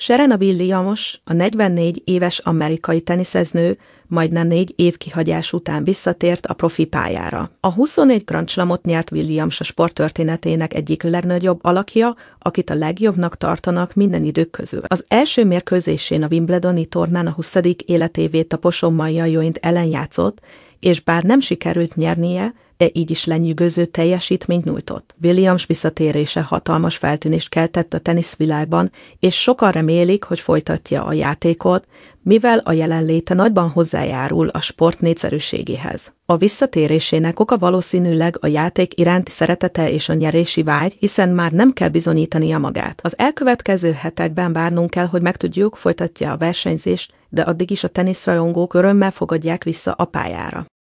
Serena Williams, a 44 éves amerikai teniszeznő majdnem 4 év kihagyás után visszatért a profi pályára. A 24 Grand Slamot nyert Williams a sporttörténetének egyik legnagyobb alakja, akit a legjobbnak tartanak minden idők közül. Az első mérkőzésén a Wimbledoni tornán a 20. életévét taposó Maja Ioint ellen játszott, és bár nem sikerült nyernie, de így is lenyűgöző teljesítményt nyújtott. Williams visszatérése hatalmas feltűnést keltett a teniszvilágban, és sokan remélik, hogy folytatja a játékot, mivel a jelenléte nagyban hozzájárul a sport népszerűségéhez. A visszatérésének oka valószínűleg a játék iránti szeretete és a nyerési vágy, hiszen már nem kell bizonyítania magát. Az elkövetkező hetekben várnunk kell, hogy megtudjuk, folytatja a versenyzést, de addig is a teniszrajongók örömmel fogadják vissza a pályára.